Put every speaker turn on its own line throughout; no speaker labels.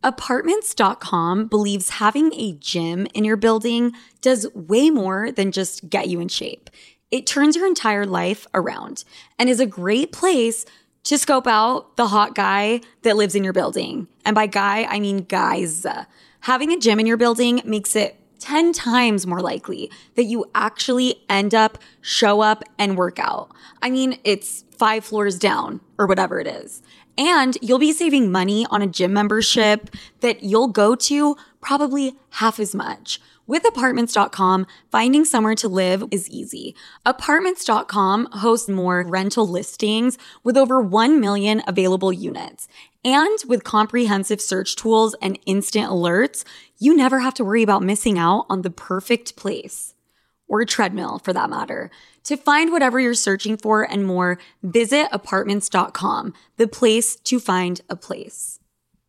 Apartments.com believes having a gym in your building does way more than just get you in shape. It turns your entire life around and is a great place to scope out the hot guy that lives in your building. And by guy, I mean guys. Having a gym in your building makes it 10 times more likely that you actually show up and work out. I mean, it's 5 floors down or whatever it is. And you'll be saving money on a gym membership that you'll go to probably half as much. With Apartments.com, finding somewhere to live is easy. Apartments.com hosts more rental listings with over 1 million available units. And with comprehensive search tools and instant alerts, you never have to worry about missing out on the perfect place. Or a treadmill, for that matter. To find whatever you're searching for and more, visit Apartments.com, the place to find a place.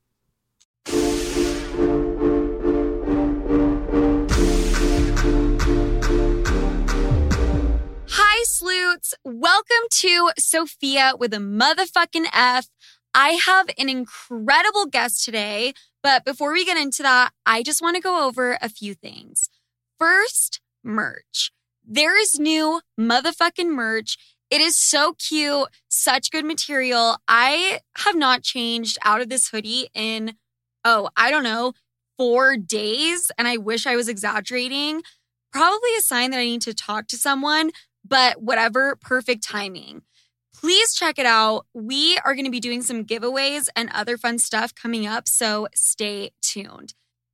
Hi, Sloots. Welcome to Sophia with a motherfucking F. I have an incredible guest today, but before we get into that, I just want to go over a few things. First, merch. There is new motherfucking merch. It is so cute, such good material. I have not changed out of this hoodie in, 4 days, and I wish I was exaggerating. Probably a sign that I need to talk to someone, but whatever, perfect timing. Please check it out. We are going to be doing some giveaways and other fun stuff coming up, so stay tuned.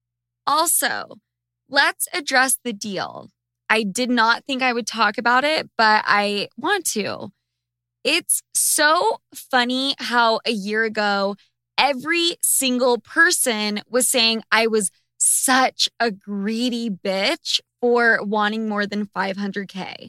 Also, let's address the deal. I did not think I would talk about it, but I want to. It's so funny how a year ago, every single person was saying I was such a greedy bitch for wanting more than $500K.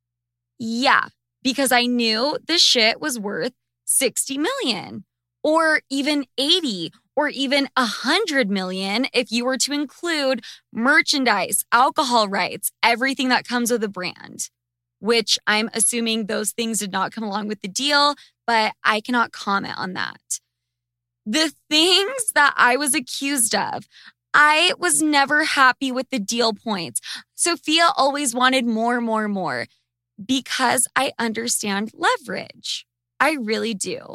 Yeah, because I knew this shit was worth 60 million or even 80 or even 100 million if you were to include merchandise, alcohol rights, everything that comes with a brand, which I'm assuming those things did not come along with the deal, but I cannot comment on that. The things that I was accused of, I was never happy with the deal points. Sophia always wanted more. Because I understand leverage. I really do.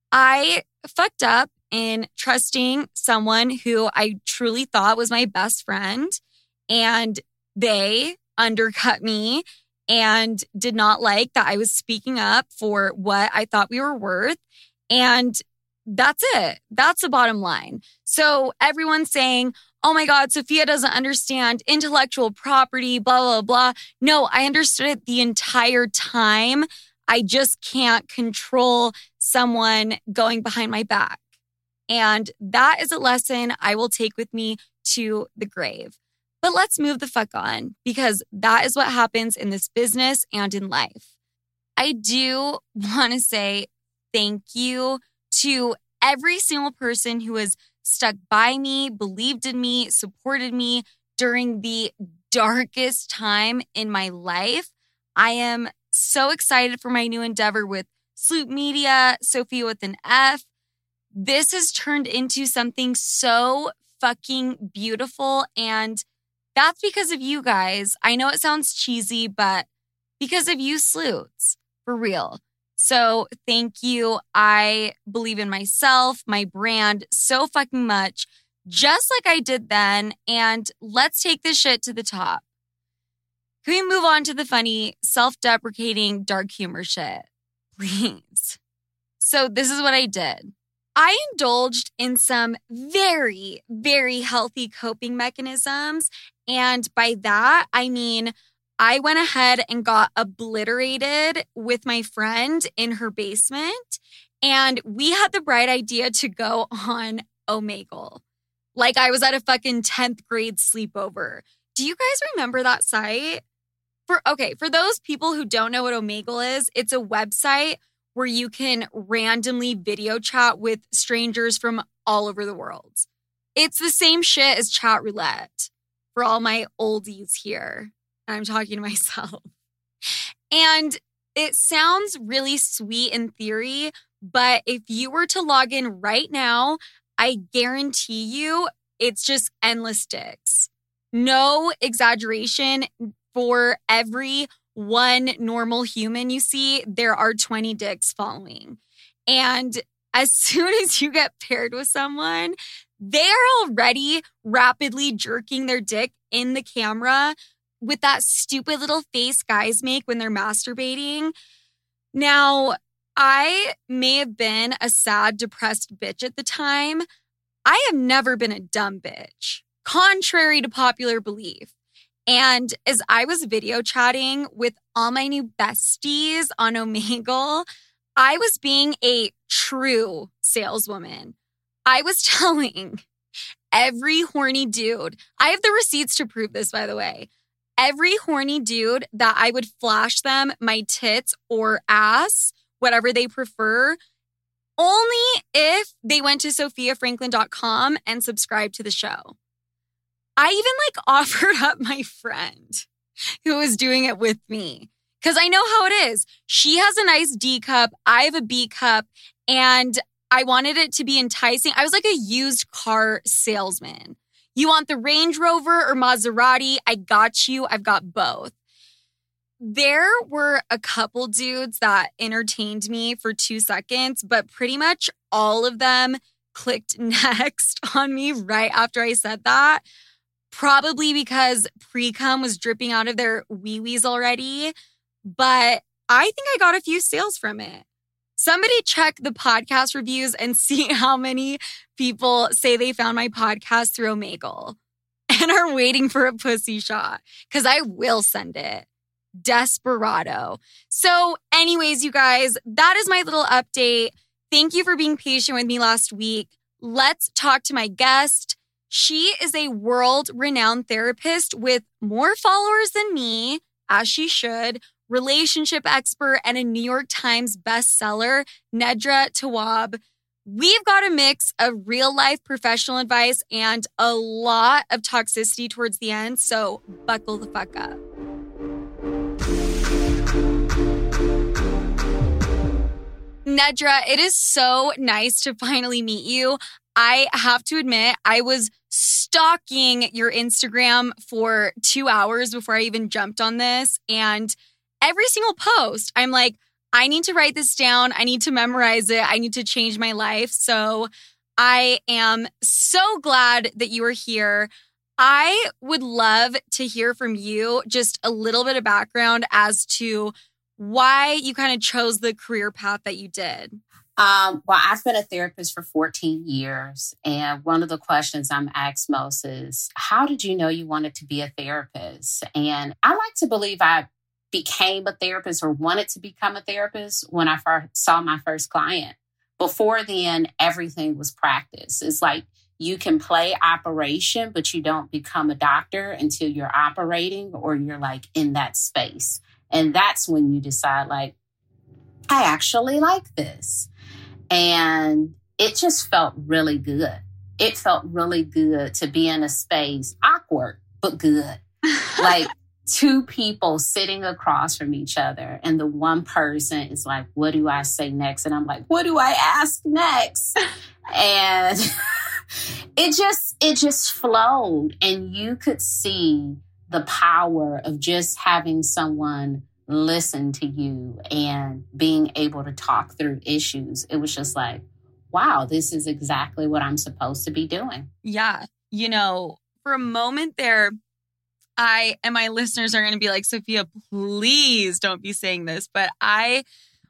I fucked up in trusting someone who I truly thought was my best friend, and they undercut me and did not like that I was speaking up for what I thought we were worth. And that's it. That's the bottom line. So everyone's saying, oh my God, Sophia doesn't understand intellectual property, blah, blah, blah. No, I understood it the entire time. I just can't control someone going behind my back. And that is a lesson I will take with me to the grave. But let's move the fuck on, because that is what happens in this business and in life. I do want to say thank you to every single person who has stuck by me, believed in me, supported me during the darkest time in my life. I am so excited for my new endeavor with Sloop Media, Sophia with an F. This has turned into something so fucking beautiful, and that's because of you guys. I know it sounds cheesy, but because of you sleuths, for real. So thank you. I believe in myself, my brand so fucking much, just like I did then. And let's take this shit to the top. Can we move on to the funny, self-deprecating, dark humor shit? Please. So this is what I did. I indulged in some very, very healthy coping mechanisms. And by that, I mean, I went ahead and got obliterated with my friend in her basement. And we had the bright idea to go on Omegle. Like I was at a fucking 10th grade sleepover. Do you guys remember that site? For those people who don't know what Omegle is, it's a website where you can randomly video chat with strangers from all over the world. It's the same shit as chat roulette for all my oldies here. I'm talking to myself. And it sounds really sweet in theory, but if you were to log in right now, I guarantee you it's just endless dicks. No exaggeration. For every one normal human you see, there are 20 dicks following. And as soon as you get paired with someone, they're already rapidly jerking their dick in the camera with that stupid little face guys make when they're masturbating. Now, I may have been a sad, depressed bitch at the time. I have never been a dumb bitch, contrary to popular belief. And as I was video chatting with all my new besties on Omegle, I was being a true saleswoman. I was telling every horny dude, I have the receipts to prove this, by the way, every horny dude that I would flash them my tits or ass, whatever they prefer, only if they went to sophiafranklin.com and subscribed to the show. I even offered up my friend who was doing it with me because I know how it is. She has a nice D cup. I have a B cup, and I wanted it to be enticing. I was like a used car salesman. You want the Range Rover or Maserati? I got you. I've got both. There were a couple dudes that entertained me for 2 seconds, but pretty much all of them clicked next on me right after I said that. Probably because pre-cum was dripping out of their wee-wees already. But I think I got a few sales from it. Somebody check the podcast reviews and see how many people say they found my podcast through Omegle and are waiting for a pussy shot. Because I will send it. Desperado. So anyways, you guys, that is my little update. Thank you for being patient with me last week. Let's talk to my guest. She is a world-renowned therapist with more followers than me, as she should, relationship expert, and a New York Times bestseller, Nedra Tawwab. We've got a mix of real-life professional advice and a lot of toxicity towards the end, so buckle the fuck up. Nedra, it is so nice to finally meet you. I have to admit, I was stalking your Instagram for 2 hours before I even jumped on this. And every single post, I'm like, I need to write this down. I need to memorize it. I need to change my life. So I am so glad that you are here. I would love to hear from you just a little bit of background as to why you kind of chose the career path that you did.
Well, I've been a therapist for 14 years. And one of the questions I'm asked most is, how did you know you wanted to be a therapist? And I like to believe I became a therapist or wanted to become a therapist when I first saw my first client. Before then, everything was practice. It's like you can play operation, but you don't become a doctor until you're operating or you're like in that space. And that's when you decide like, I actually like this. And it just felt really good. It felt really good to be in a space, awkward, but good. Like two people sitting across from each other. And the one person is like, what do I say next? And I'm like, what do I ask next? And it just flowed. And you could see the power of just having someone listen to you and being able to talk through issues. It was just like, wow, this is exactly what I'm supposed to be doing.
Yeah. You know, for a moment there, I and my listeners are going to be like, Sophia, please don't be saying this. But I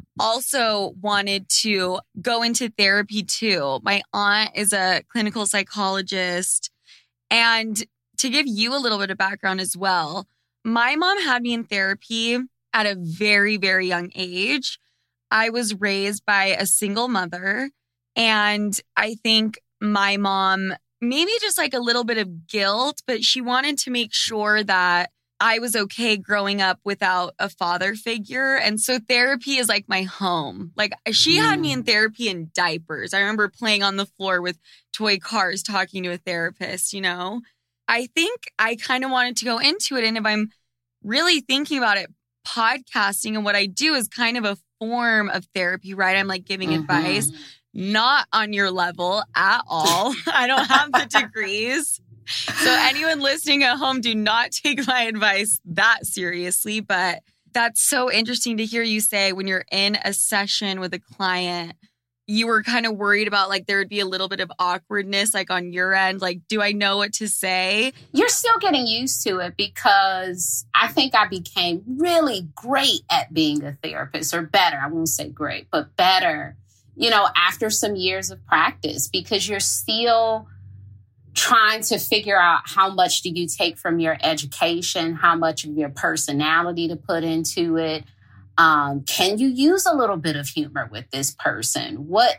also wanted to go into therapy too. My aunt is a clinical psychologist. And to give you a little bit of background as well, my mom had me in therapy at a very, very young age. I was raised by a single mother. And I think my mom, maybe just like a little bit of guilt, but she wanted to make sure that I was okay growing up without a father figure. And so therapy is like my home. Like she had me in therapy in diapers. I remember playing on the floor with toy cars, talking to a therapist, you know. I think I kind of wanted to go into it. And if I'm really thinking about it, podcasting and what I do is kind of a form of therapy, right? I'm like giving advice. not on your level at all. I don't have the degrees. So anyone listening at home, do not take my advice that seriously. But that's so interesting to hear you say when you're in a session with a client, you were kind of worried about like there would be a little bit of awkwardness like on your end. Like, do I know what to say?
You're still getting used to it because I think I became really great at being a therapist, or better. I won't say great, but better, after some years of practice, because you're still trying to figure out how much do you take from your education, how much of your personality to put into it. Can you use a little bit of humor with this person? What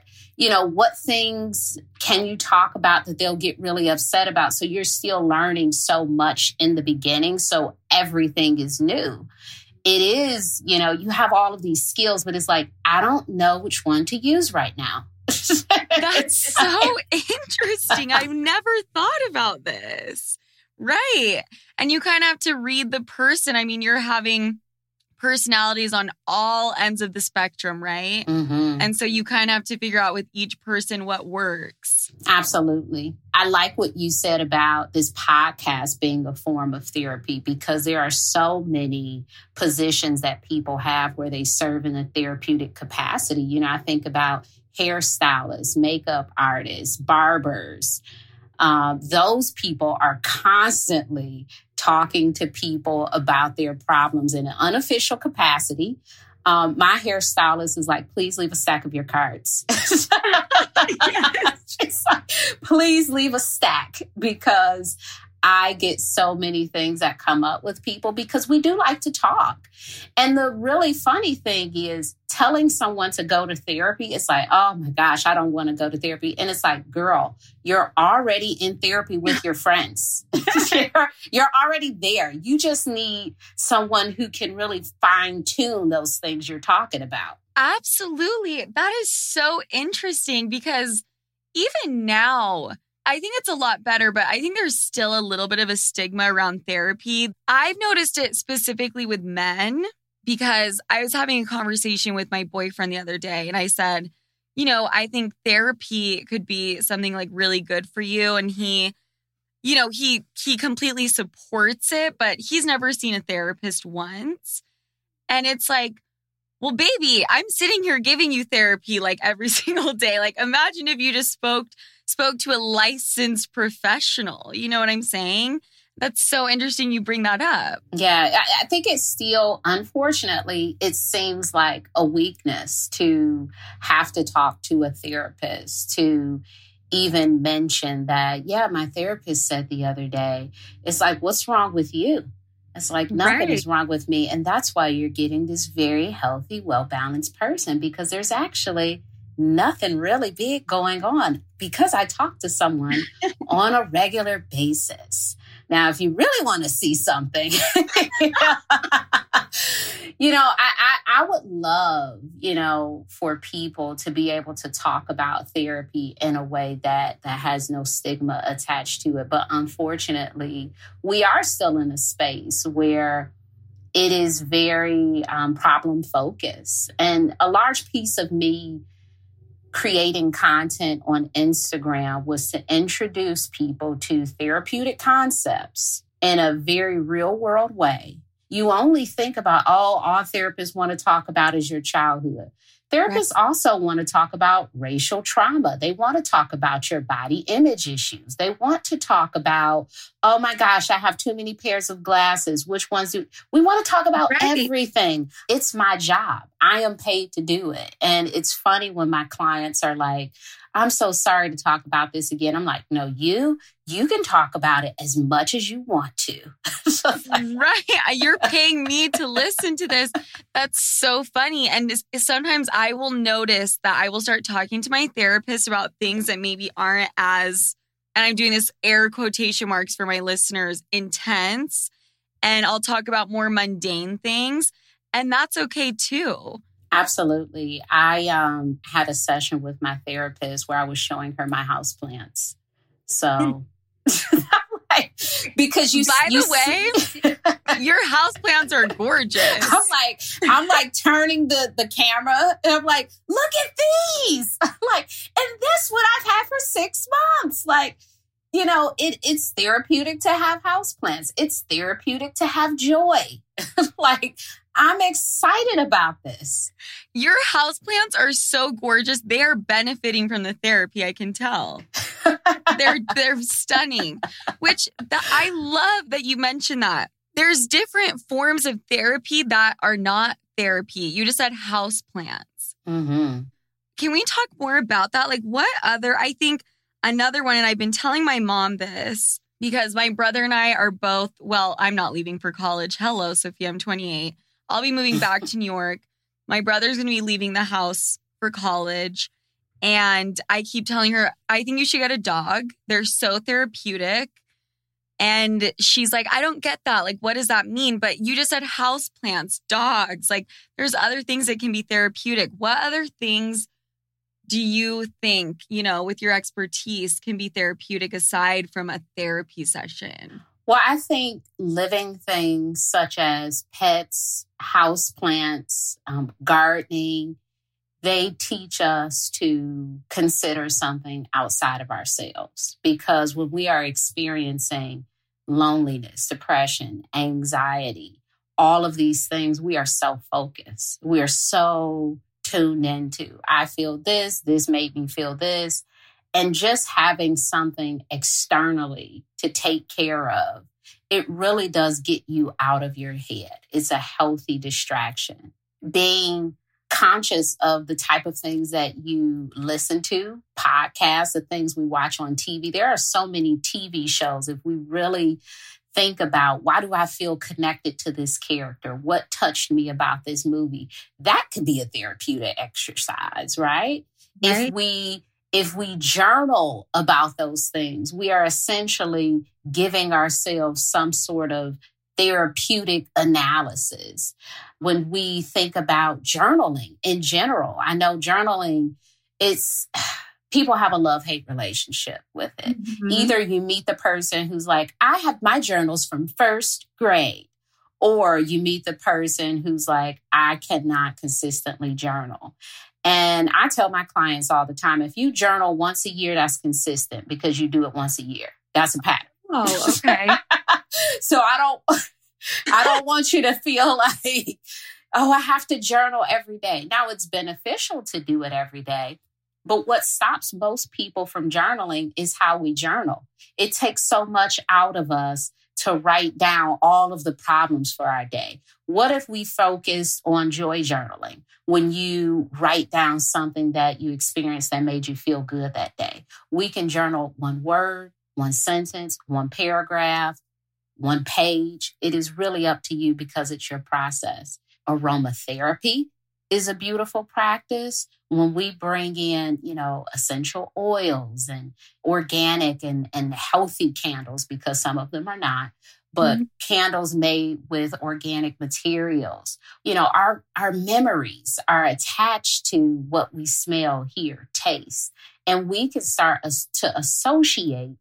things can you talk about that they'll get really upset about? So you're still learning so much in the beginning. So everything is new. It is, you have all of these skills, but it's like, I don't know which one to use right now.
That's so interesting. I've never thought about this. Right. And you kind of have to read the person. I mean, you're having personalities on all ends of the spectrum, right?
Mm-hmm.
And so you kind of have to figure out with each person what works.
Absolutely. I like what you said about this podcast being a form of therapy, because there are so many positions that people have where they serve in a therapeutic capacity. I think about hairstylists, makeup artists, barbers. Those people are constantly talking to people about their problems in an unofficial capacity. My hairstylist is like, please leave a stack of your cards. Yes. She's like, please leave a stack, because I get so many things that come up with people because we do like to talk. And the really funny thing is telling someone to go to therapy. It's like, oh my gosh, I don't want to go to therapy. And it's like, girl, you're already in therapy with your friends. You're already there. You just need someone who can really fine tune those things you're talking about.
Absolutely. That is so interesting because even now, I think it's a lot better, but I think there's still a little bit of a stigma around therapy. I've noticed it specifically with men because I was having a conversation with my boyfriend the other day and I said, I think therapy could be something like really good for you. And he completely supports it, but he's never seen a therapist once. And it's like, well, baby, I'm sitting here giving you therapy like every single day. Like, imagine if you just spoke to a licensed professional. You know what I'm saying? That's so interesting you bring that up.
Yeah, I think it's still, unfortunately, it seems like a weakness to have to talk to a therapist, to even mention that, yeah, my therapist said the other day, it's like, what's wrong with you? It's like, nothing is wrong with me. And that's why you're getting this very healthy, well-balanced person, because there's actually nothing really big going on, because I talk to someone on a regular basis. Now, if you really want to see something, I would love, for people to be able to talk about therapy in a way that has no stigma attached to it. But unfortunately, we are still in a space where it is very problem focused. And a large piece of me creating content on Instagram was to introduce people to therapeutic concepts in a very real world way. You only think about, all therapists want to talk about is your childhood. Therapists also want to talk about racial trauma. They want to talk about your body image issues. They want to talk about, oh my gosh, I have too many pairs of glasses. Which ones do we want to talk about? Everything. It's my job. I am paid to do it. And it's funny when my clients are like, I'm so sorry to talk about this again. I'm like, no, you can talk about it as much as you want to.
Right. You're paying me to listen to this. That's so funny. And sometimes I will notice that I will start talking to my therapist about things that maybe aren't as, and I'm doing this air quotation marks for my listeners, intense. And I'll talk about more mundane things. And that's okay too.
Absolutely. I had a session with my therapist where I was showing her my houseplants. So Like, because
By the way, your houseplants are gorgeous.
I'm like turning the camera and I'm like, look at these. Like, and this what I've had for 6 months. Like, you know, it's therapeutic to have houseplants. It's therapeutic to have joy. Like, I'm excited about this.
Your houseplants are so gorgeous. They are benefiting from the therapy, I can tell. They're stunning, which I love that you mentioned that. There's different forms of therapy that are not therapy. You just said houseplants.
Mm-hmm.
Can we talk more about that? Like what other, I think another one, and I've been telling my mom this because my brother and I are both, well, I'm not leaving for college. Hello, Sophia, I'm 28. I'll be moving back to New York. My brother's going to be leaving the house for college. And I keep telling her, I think you should get a dog. They're so therapeutic. And she's like, I don't get that. Like, what does that mean? But you just said houseplants, dogs. Like, there's other things that can be therapeutic. What other things do you think, you know, with your expertise can be therapeutic aside from a therapy session?
Well, I think living things such as pets, houseplants, gardening, they teach us to consider something outside of ourselves. Because when we are experiencing loneliness, depression, anxiety, all of these things, we are self-focused. We are so tuned into, I feel this made me feel this. And just having something externally to take care of, it really does get you out of your head. It's a healthy distraction. Being conscious of the type of things that you listen to, podcasts, the things we watch on TV. There are so many TV shows. If we really think about, why do I feel connected to this character? What touched me about this movie? That could be a therapeutic exercise, right? If we journal about those things, we are essentially giving ourselves some sort of therapeutic analysis. When we think about journaling in general, I know journaling, people have a love-hate relationship with it. Mm-hmm. Either you meet the person who's like, I have my journals from first grade, or you meet the person who's like, I cannot consistently journal. And I tell my clients all the time, if you journal once a year, that's consistent because you do it once a year. That's a pattern.
Oh, okay.
So I don't want you to feel like, oh, I have to journal every day. Now, it's beneficial to do it every day. But what stops most people from journaling is how we journal. It takes so much out of us to write down all of the problems for our day. What if we focused on joy journaling? When you write down something that you experienced that made you feel good that day, we can journal one word, one sentence, one paragraph, one page. It is really up to you because it's your process. Aromatherapy is a beautiful practice. When we bring in, essential oils and organic and healthy candles, because some of them are not, but candles made with organic materials. Our memories are attached to what we smell, hear, taste. And we can start to associate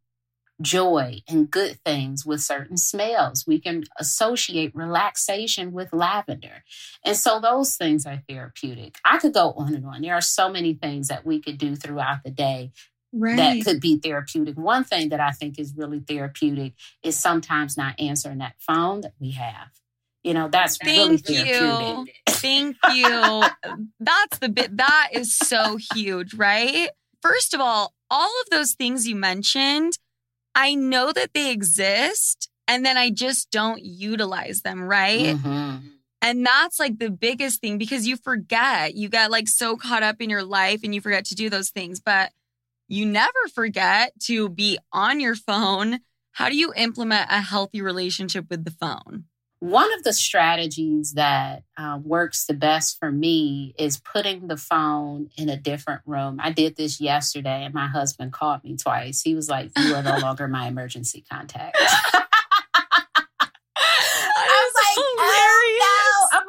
joy and good things with certain smells. We can associate relaxation with lavender. And so those things are therapeutic. I could go on and on. There are so many things that we could do throughout the day that could be therapeutic. One thing that I think is really therapeutic is sometimes not answering that phone that we have. That's really therapeutic.
Thank you. That's the bit that is so huge, right? First of all of those things you mentioned, I know that they exist and then I just don't utilize them, right?
Mm-hmm.
And that's like the biggest thing because you forget. You get like so caught up in your life and you forget to do those things, but you never forget to be on your phone. How do you implement a healthy relationship with the phone?
One of the strategies that works the best for me is putting the phone in a different room. I did this yesterday and my husband called me twice. He was like, you are no longer my emergency contact. I was like, oh, no. I'm like, we need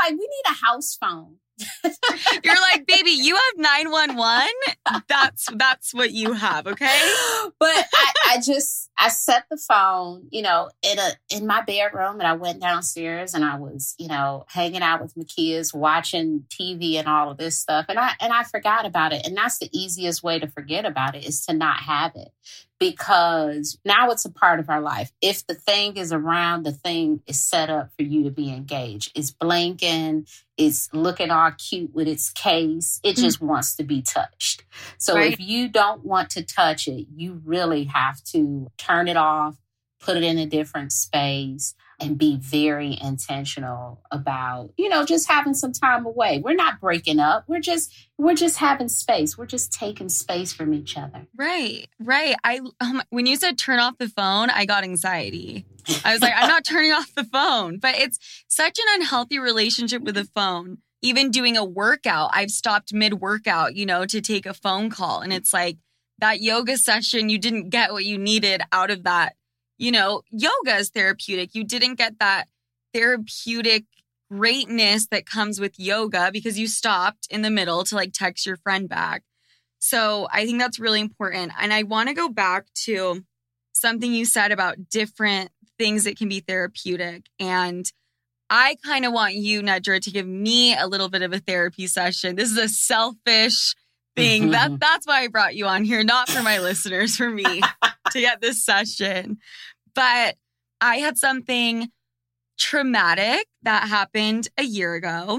a house phone.
You're like, baby, you have 911. That's what you have, okay?
But I set the phone, in my bedroom, and I went downstairs and I was, hanging out with my kids, watching TV and all of this stuff. And I forgot about it. And that's the easiest way to forget about it, is to not have it. Because now it's a part of our life. If the thing is around, the thing is set up for you to be engaged. It's blinking. It's looking all cute with its case. It just wants to be touched. So
Right.
if you don't want to touch it, you really have to turn it off, put it in a different space, and be very intentional about, just having some time away. We're not breaking up. We're just having space. We're just taking space from each other.
Right. When you said turn off the phone, I got anxiety. I was like, I'm not turning off the phone. But it's such an unhealthy relationship with the phone. Even doing a workout, I've stopped mid-workout, to take a phone call. And it's like that yoga session, you didn't get what you needed out of that. Yoga is therapeutic. You didn't get that therapeutic greatness that comes with yoga because you stopped in the middle to text your friend back. So I think that's really important. And I want to go back to something you said about different things that can be therapeutic. And I kind of want you, Nedra, to give me a little bit of a therapy session. This is a selfish thing. That's why I brought you on here, not for my listeners, for me to get this session. But I had something traumatic that happened a year ago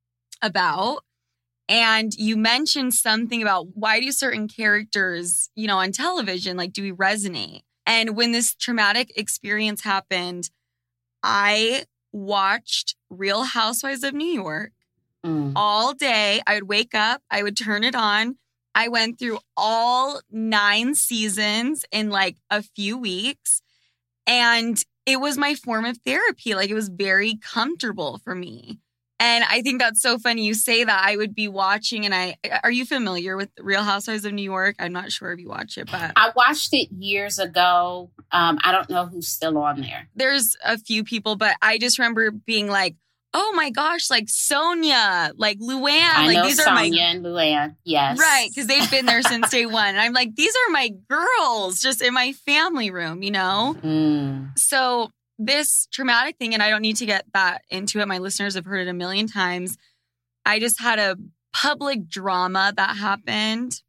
and you mentioned something about why do certain characters, on television, do we resonate? And when this traumatic experience happened, I watched Real Housewives of New York all day. I would wake up, I would turn it on. I went through all 9 seasons in a few weeks. And it was my form of therapy. It was very comfortable for me. And I think that's so funny you say that. I would be watching are you familiar with Real Housewives of New York? I'm not sure if you watch it, but
I watched it years ago. I don't know who's still on there.
There's a few people, but I just remember being like, oh my gosh, Sonia, Luann.
I know
these
Sonia
are my
and Luann. Yes.
Right, because they've been there since day one. And I'm like, these are my girls just in my family room, So this traumatic thing, and I don't need to get that into it. My listeners have heard it a million times. I just had a public drama that happened.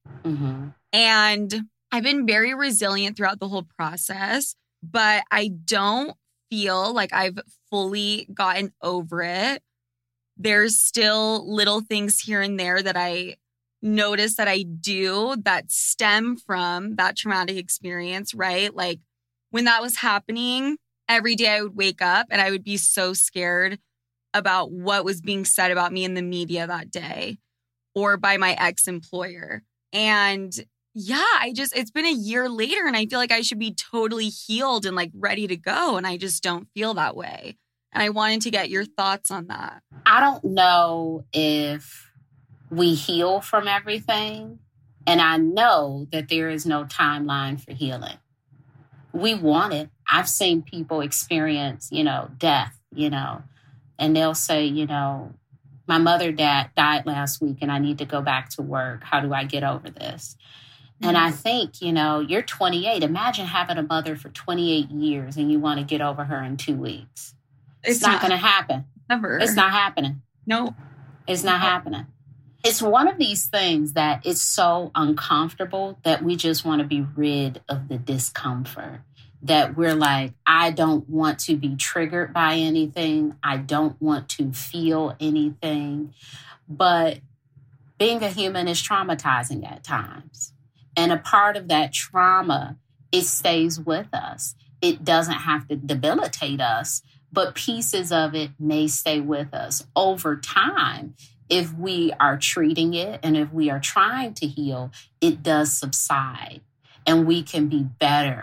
And I've been very resilient throughout the whole process, but I don't feel like I've fully gotten over it. There's still little things here and there that I notice that I do that stem from that traumatic experience, right? When that was happening, every day I would wake up and I would be so scared about what was being said about me in the media that day or by my ex-employer. And yeah, it's been a year later and I feel like I should be totally healed and ready to go. And I just don't feel that way. And I wanted to get your thoughts on that.
I don't know if we heal from everything. And I know that there is no timeline for healing. We want it. I've seen people experience, death, and they'll say, my mother died last week and I need to go back to work. How do I get over this? And I think, you're 28. Imagine having a mother for 28 years and you want to get over her in 2 weeks. It's not going to happen.
Never.
It's not happening.
No.
It's not happening. It's one of these things that it's so uncomfortable that we just want to be rid of the discomfort. That we're like, I don't want to be triggered by anything. I don't want to feel anything. But being a human is traumatizing at times. And a part of that trauma, it stays with us. It doesn't have to debilitate us, but pieces of it may stay with us over time. If we are treating it and if we are trying to heal, it does subside and we can be better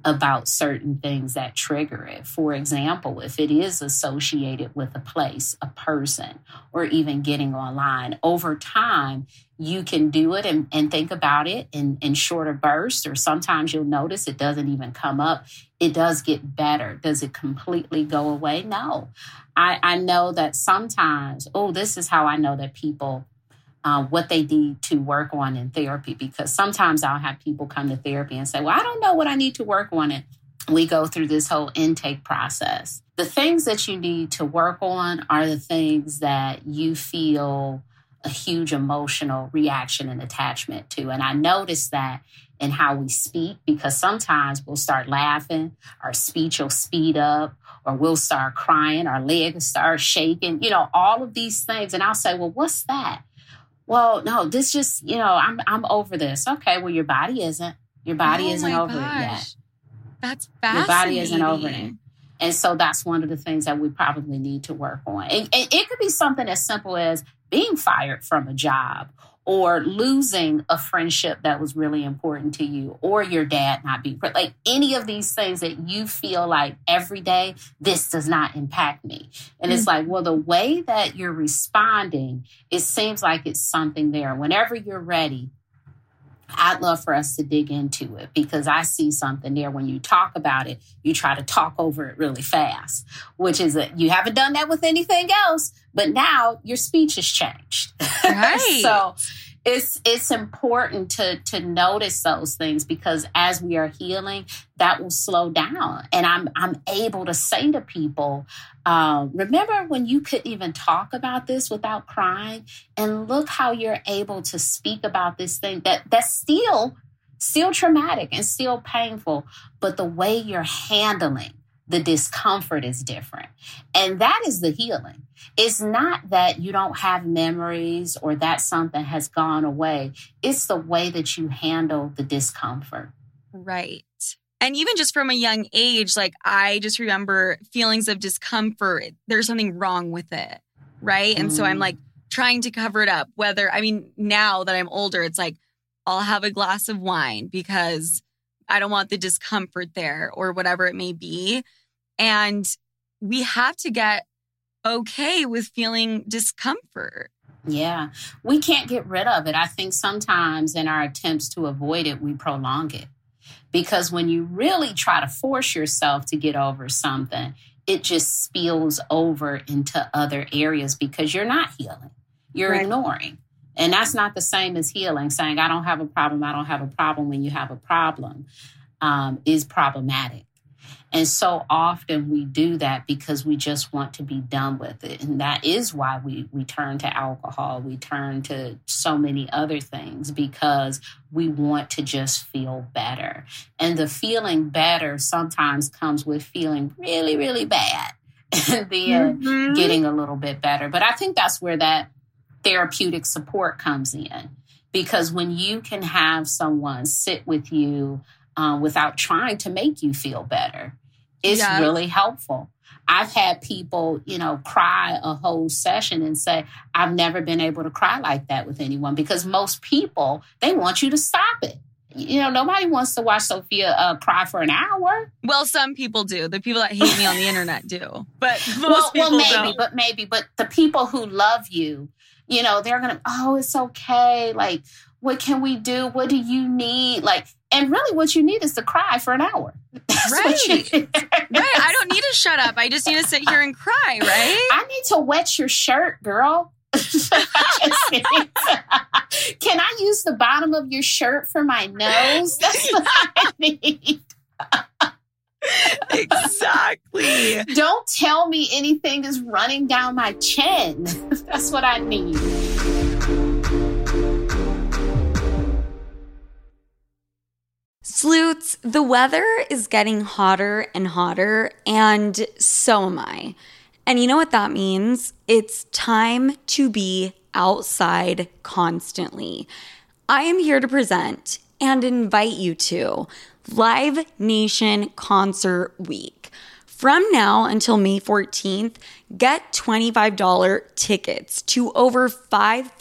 about certain things that trigger it. For example, if it is associated with a place, a person, or even getting online, over time, you can do it and think about it in shorter bursts, or sometimes you'll notice it doesn't even come up. It does get better. Does it completely go away? No. I know that sometimes, this is how I know that people, what they need to work on in therapy, because sometimes I'll have people come to therapy and say, well, I don't know what I need to work on. And we go through this whole intake process. The things that you need to work on are the things that you feel a huge emotional reaction and attachment to. And I notice that in how we speak, because sometimes we'll start laughing, our speech will speed up, or we'll start crying, our legs start shaking, all of these things. And I'll say, well, what's that? Well, no, this just, I'm over this. Okay, well, your body isn't. Your body isn't over it yet.
That's fascinating.
Your body isn't over it. And so that's one of the things that we probably need to work on. And it could be something as simple as being fired from a job, or losing a friendship that was really important to you, or your dad not being, like any of these things that you feel like every day, this does not impact me. And it's like, well, the way that you're responding, it seems like it's something there. Whenever you're ready, I'd love for us to dig into it, because I see something there. When you talk about it, you try to talk over it really fast, which is that you haven't done that with anything else, but now your speech has changed.
Right.
So it's important to notice those things, because as we are healing, that will slow down. And I'm able to say to people, remember when you couldn't even talk about this without crying? And look how you're able to speak about this thing that's still traumatic and still painful, but the way you're handling the discomfort is different. And that is the healing. It's not that you don't have memories or that something has gone away. It's the way that you handle the discomfort.
Right. And even just from a young age, like I just remember feelings of discomfort. There's something wrong with it. Right. And so I'm like trying to cover it up. Now that I'm older, it's like I'll have a glass of wine because I don't want the discomfort there, or whatever it may be. And we have to get okay with feeling discomfort.
Yeah, we can't get rid of it. I think sometimes in our attempts to avoid it, we prolong it. Because when you really try to force yourself to get over something, it just spills over into other areas, because you're not healing. You're ignoring. And that's not the same as healing. Saying, I don't have a problem, I don't have a problem when you have a problem is problematic. And so often we do that because we just want to be done with it. And that is why we turn to alcohol. We turn to so many other things, because we want to just feel better. And the feeling better sometimes comes with feeling really, really bad and then getting a little bit better. But I think that's where that therapeutic support comes in, because when you can have someone sit with you without trying to make you feel better, it's really helpful. I've had people, cry a whole session and say, I've never been able to cry like that with anyone, because most people, they want you to stop it. Nobody wants to watch Sophia cry for an hour.
Well, some people do. The people that hate me on the internet do. But most people don't.
But the people who love you, they're going to, it's okay. Like, what can we do? What do you need? Like, and really what you need is to cry for an hour. That's
right. Right. I don't need to shut up. I just need to sit here and cry, right?
I need to wet your shirt, girl. Can I use the bottom of your shirt for my nose? That's what I need.
Exactly.
Don't tell me anything is running down my chin. That's what I need.
Sleuths, the weather is getting hotter and hotter, and so am I. And you know what that means? It's time to be outside constantly. I am here to present and invite you to Live Nation Concert Week. From now until May 14th, get $25 tickets to over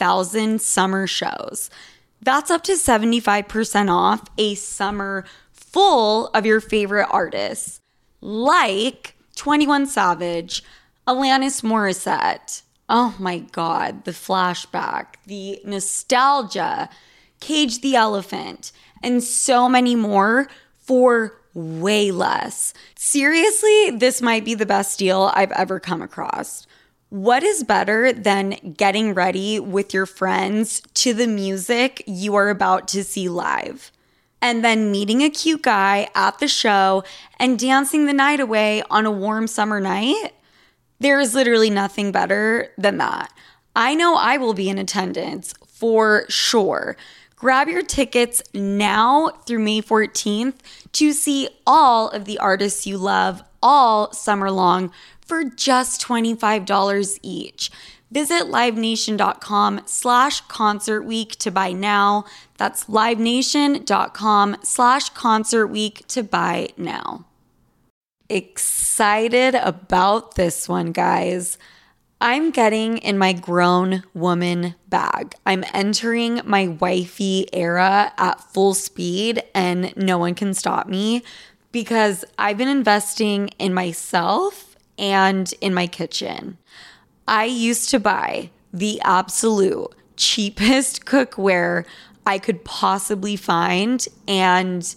5,000 summer shows. That's up to 75% off a summer full of your favorite artists like 21 Savage, Alanis Morissette. Oh my God, the flashback, the nostalgia, Cage the Elephant, and so many more for way less. Seriously, this might be the best deal I've ever come across. What is better than getting ready with your friends to the music you are about to see live? And then meeting a cute guy at the show and dancing the night away on a warm summer night? There is literally nothing better than that. I know I will be in attendance for sure. Grab your tickets now through May 14th to see all of the artists you love all summer long for just $25 each. Visit livenation.com/concert week to buy now. That's livenation.com/concert week to buy now. Excited about this one, guys. I'm getting in my grown woman bag. I'm entering my wifey era at full speed and no one can stop me because I've been investing in myself and in my kitchen. I used to buy the absolute cheapest cookware I could possibly find and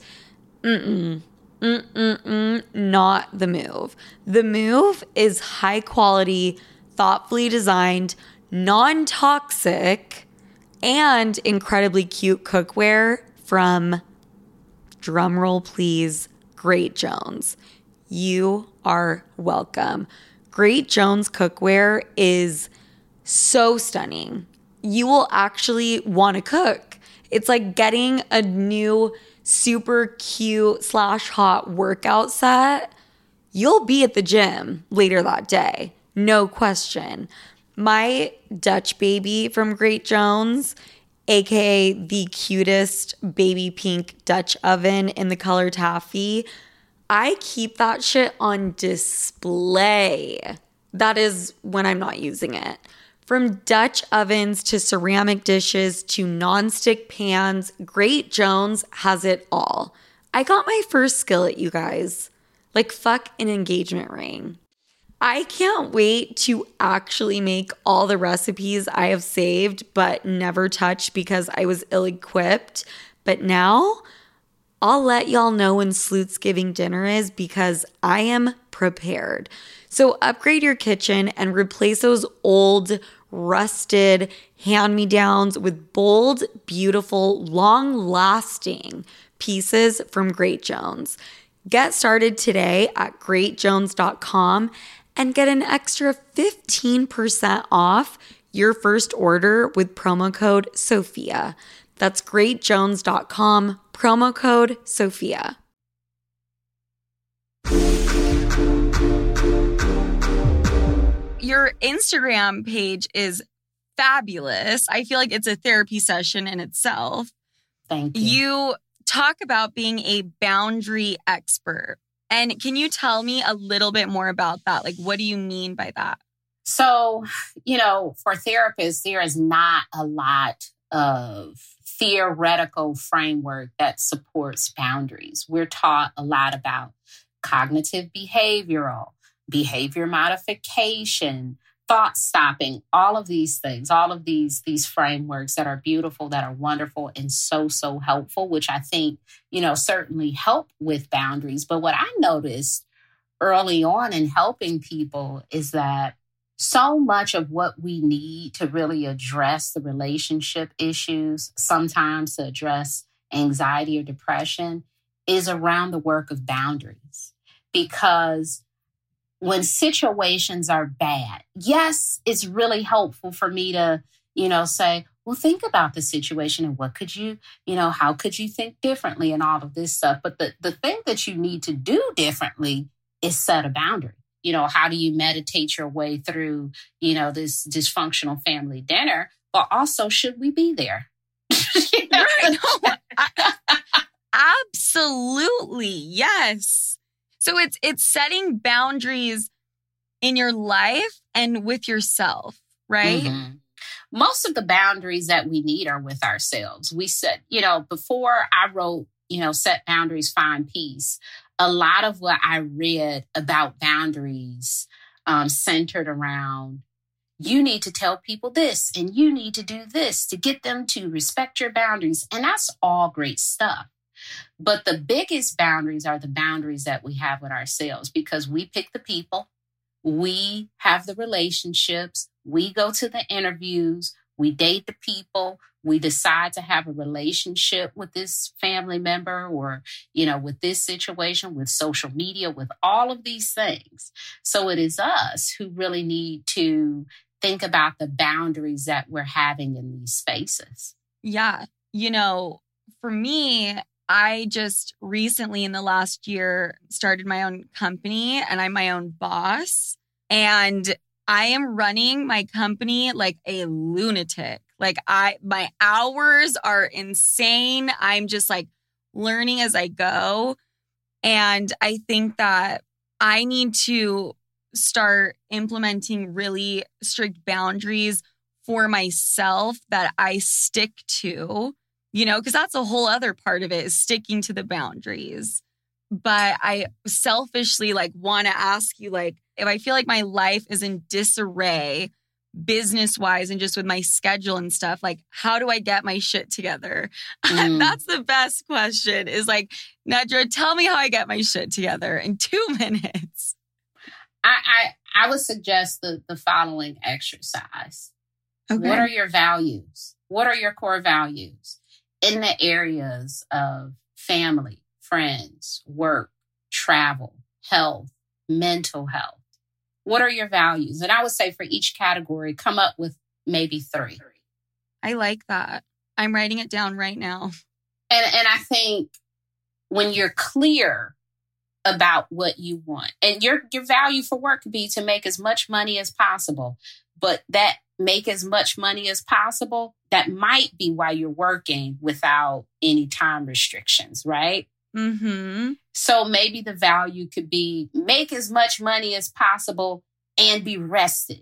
not the move. The move is high quality, thoughtfully designed, non-toxic, and incredibly cute cookware from, drumroll please, Great Jones. You are welcome. Great Jones cookware is so stunning. You will actually want to cook. It's like getting a new super cute / hot workout set. You'll be at the gym later that day. No question. My Dutch baby from Great Jones, aka the cutest baby pink Dutch oven in the color taffy, I keep that shit on display. That is when I'm not using it. From Dutch ovens to ceramic dishes to nonstick pans, Great Jones has it all. I got my first skillet, you guys. Like fuck an engagement ring. I can't wait to actually make all the recipes I have saved but never touched because I was ill-equipped. But now I'll let y'all know when Slutsgiving dinner is because I am prepared. So upgrade your kitchen and replace those old, rusted hand-me-downs with bold, beautiful, long-lasting pieces from Great Jones. Get started today at greatjones.com and get an extra 15% off your first order with promo code SOPHIA. That's greatjones.com, promo code SOPHIA.
Your Instagram page is fabulous. I feel like it's a therapy session in itself.
Thank you.
You talk about being a boundary expert. And can you tell me a little bit more about that? Like, what do you mean by that?
So, for therapists, there is not a lot of theoretical framework that supports boundaries. We're taught a lot about cognitive behavioral, behavior modification, thought stopping, all of these things, all of these frameworks that are beautiful, that are wonderful and so helpful, which I think, certainly help with boundaries. But what I noticed early on in helping people is that so much of what we need to really address the relationship issues, sometimes to address anxiety or depression, is around the work of boundaries. Because when situations are bad, yes, it's really helpful for me to, say, well, think about the situation and what could you, how could you think differently and all of this stuff. But the thing that you need to do differently is set a boundary. How do you meditate your way through, this dysfunctional family dinner? But also, should we be there?
Right. No, absolutely. Yes. So it's setting boundaries in your life and with yourself, right?
Mm-hmm. Most of the boundaries that we need are with ourselves. We said, before I wrote set boundaries, find peace. A lot of what I read about boundaries centered around you need to tell people this and you need to do this to get them to respect your boundaries. And that's all great stuff. But the biggest boundaries are the boundaries that we have with ourselves, because we pick the people, we have the relationships, we go to the interviews, we date the people, we decide to have a relationship with this family member or, with this situation, with social media, with all of these things. So it is us who really need to think about the boundaries that we're having in these spaces.
Yeah. For me, I just recently in the last year started my own company and I'm my own boss. And I am running my company like a lunatic. Like my hours are insane. I'm just like learning as I go. And I think that I need to start implementing really strict boundaries for myself that I stick to, because that's a whole other part of it is sticking to the boundaries. But I selfishly want to ask you, if I feel like my life is in disarray business wise and just with my schedule and stuff, how do I get my shit together? That's the best question is Nedra, tell me how I get my shit together in 2 minutes.
I would suggest the following exercise.
Okay.
What are your values? What are your core values in the areas of family, friends, work, travel, health, mental health? What are your values? And I would say for each category, come up with maybe 3.
I like that. I'm writing it down right now.
And I think when you're clear about what you want, and your value for work could be to make as much money as possible, but that make as much money as possible, that might be why you're working without any time restrictions, right?
Mm-hmm.
So maybe the value could be make as much money as possible and be rested.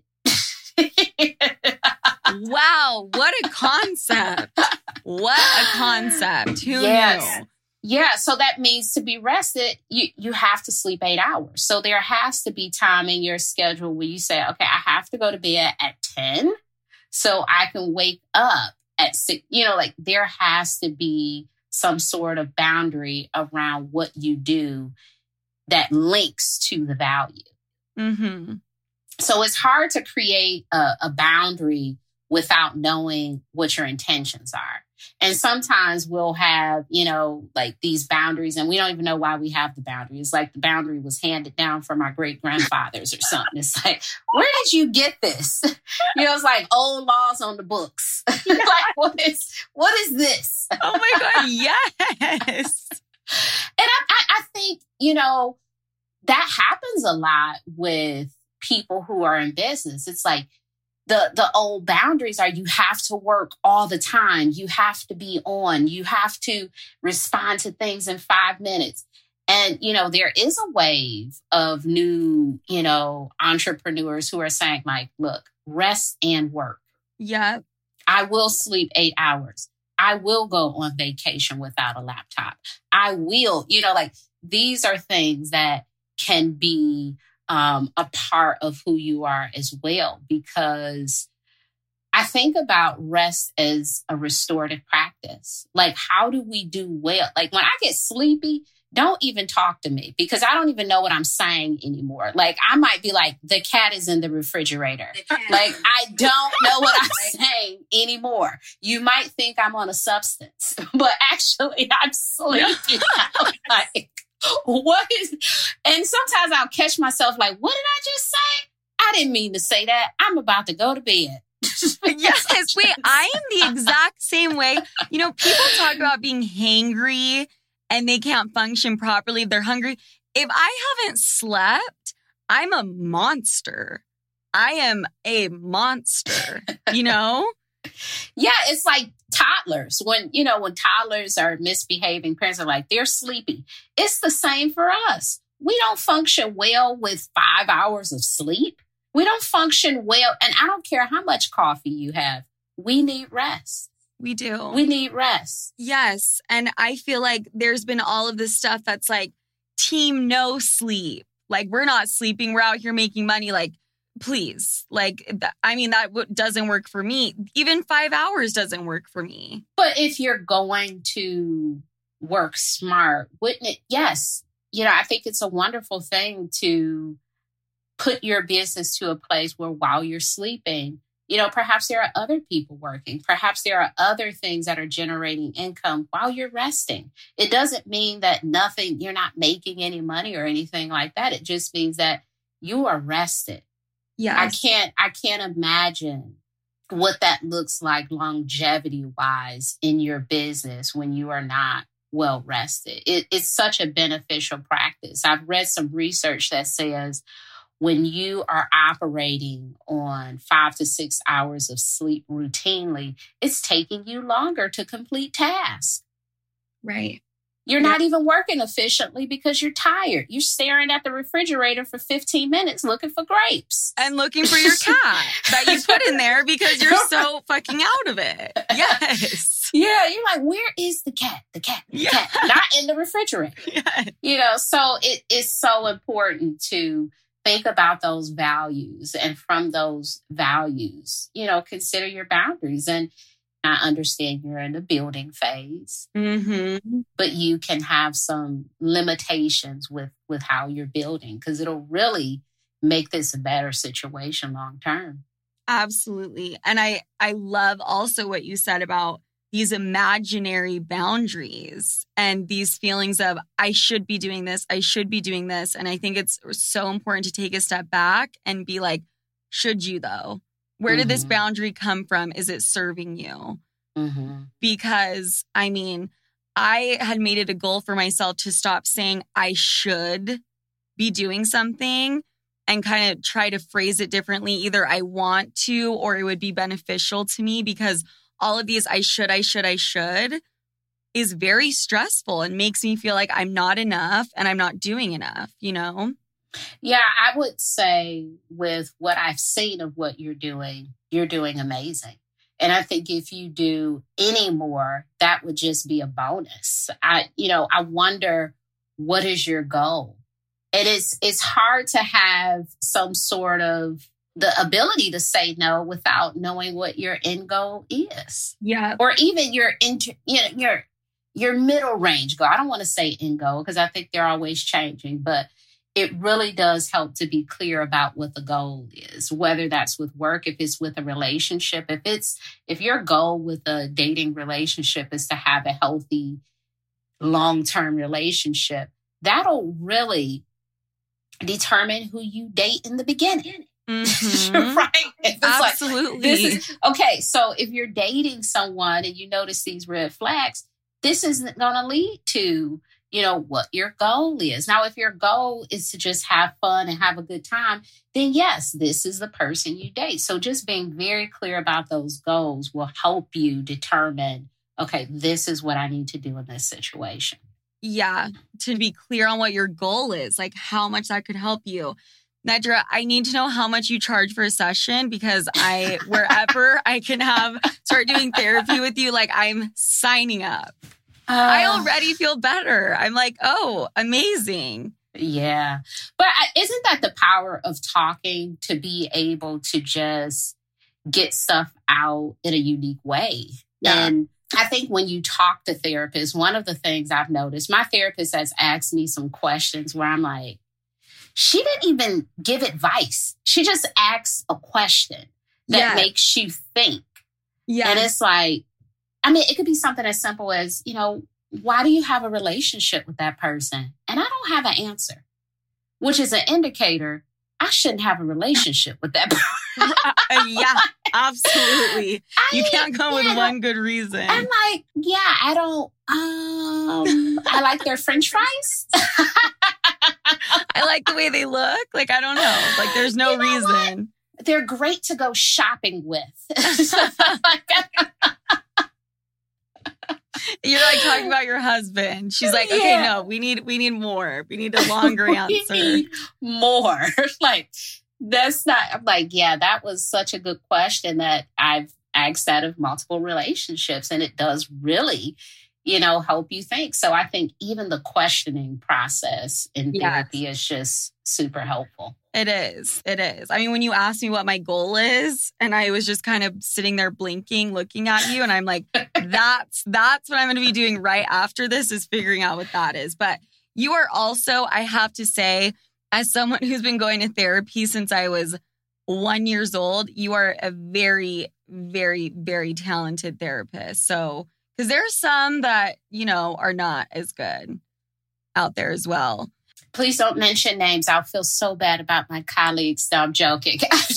Wow, what a concept. What a concept. Who knew?
Yeah, so that means to be rested, you have to sleep 8 hours. So there has to be time in your schedule where you say, okay, I have to go to bed at 10 so I can wake up at 6. There has to be some sort of boundary around what you do that links to the value.
Mm-hmm.
So it's hard to create a boundary without knowing what your intentions are. And sometimes we'll have, these boundaries and we don't even know why we have the boundary. It's like the boundary was handed down from our great grandfathers or something. It's like, where did you get this? It's like old laws on the books. What is this?
Oh my God, yes.
And I think, that happens a lot with people who are in business. It's like, the old boundaries are you have to work all the time. You have to be on. You have to respond to things in 5 minutes. And, there is a wave of new, entrepreneurs who are saying look, rest and work.
Yeah.
I will sleep 8 hours. I will go on vacation without a laptop. I will, these are things that can be a part of who you are as well, because I think about rest as a restorative practice. How do we do well? When I get sleepy, don't even talk to me because I don't even know what I'm saying anymore. I might be the cat is in the refrigerator. I don't know what I'm saying anymore. You might think I'm on a substance, but actually I'm sleepy. What is, and sometimes I'll catch myself what did I just say? I didn't mean to say that. I'm about to go to bed.
Yes, wait, I am the exact same way. People talk about being hangry and they can't function properly. They're hungry. If I haven't slept, I'm a monster. I am a monster,
Yeah, it's like toddlers. When toddlers are misbehaving, parents are they're sleepy. It's the same for us. We don't function well with 5 hours of sleep. We don't function well. And I don't care how much coffee you have. We need rest.
We do.
We need rest.
Yes. And I feel like there's been all of this stuff that's like team no sleep. Like, we're not sleeping. We're out here making money. Like, please. Like, that doesn't work for me. Even 5 hours doesn't work for me.
But if you're going to work smart, wouldn't it? Yes. I think it's a wonderful thing to put your business to a place where while you're sleeping, perhaps there are other people working. Perhaps there are other things that are generating income while you're resting. It doesn't mean that you're not making any money or anything like that. It just means that you are rested.
Yes.
I can't imagine what that looks like longevity wise in your business when you are not well rested. It's such a beneficial practice. I've read some research that says when you are operating on 5 to 6 hours of sleep routinely, it's taking you longer to complete tasks.
Right.
You're not even working efficiently because you're tired. You're staring at the refrigerator for 15 minutes looking for grapes.
And looking for your cat that you put in there because you're so fucking out of it. Yes.
Yeah, you're like, where is the cat? The cat. Not in the refrigerator.
Yeah.
So it is so important to think about those values. And from those values, consider your boundaries. And I understand you're in the building phase, but you can have some limitations with how you're building because it'll really make this a better situation long term.
Absolutely. And I love also what you said about these imaginary boundaries and these feelings of, I should be doing this. I should be doing this. And I think it's so important to take a step back and be like, should you though? Where did this boundary come from? Is it serving you? Because, I had made it a goal for myself to stop saying I should be doing something and kind of try to phrase it differently. Either I want to, or it would be beneficial to me, because all of these I should is very stressful and makes me feel like I'm not enough and I'm not doing enough,
Yeah, I would say with what I've seen of what you're doing amazing. And I think if you do any more, that would just be a bonus. I wonder, what is your goal? It's hard to have some sort of the ability to say no without knowing what your end goal is.
Yeah.
Or even your middle range goal. I don't want to say end goal because I think they're always changing, but it really does help to be clear about what the goal is, whether that's with work, if it's with a relationship, if your goal with a dating relationship is to have a healthy, long-term relationship, that'll really determine who you date in the beginning. Right?
Absolutely.
Okay. So if you're dating someone and you notice these red flags, this isn't going to lead to what your goal is. Now, if your goal is to just have fun and have a good time, then yes, this is the person you date. So just being very clear about those goals will help you determine, okay, this is what I need to do in this situation.
Yeah, to be clear on what your goal is, like how much that could help you. Nedra, I need to know how much you charge for a session because wherever I can start doing therapy with you, like I'm signing up. I already feel better. I'm like, oh, amazing.
Yeah. But isn't that the power of talking, to be able to just get stuff out in a unique way? Yeah. And I think when you talk to therapists, one of the things I've noticed, my therapist has asked me some questions where I'm like, she didn't even give advice. She just asks a question that makes you think. Yeah. And it's like, it could be something as simple as, why do you have a relationship with that person? And I don't have an answer, which is an indicator I shouldn't have a relationship with that person.
Yeah, absolutely. You can't come with one good reason.
I'm like, I don't, I like their French fries.
I like the way they look. Like, I don't know. Like, there's no reason.
What? They're great to go shopping with.
You're like talking about your husband. She's like, okay, no, we need more. We need a longer answer.
We need more. Like, that's not, I'm like, that was such a good question that I've ask that of multiple relationships, and it does really, help you think. So I think even the questioning process in therapy is just super helpful.
It is. It is. I mean, when you asked me what my goal is, and I was just kind of sitting there blinking, looking at you, and I'm like, that's what I'm going to be doing right after this, is figuring out what that is. But you are also, I have to say, as someone who's been going to therapy since I was 1 year old, you are a very, very, very talented therapist. So, because there are some that, are not as good out there as well.
Please don't mention names. I'll feel so bad about my colleagues. No, I'm joking.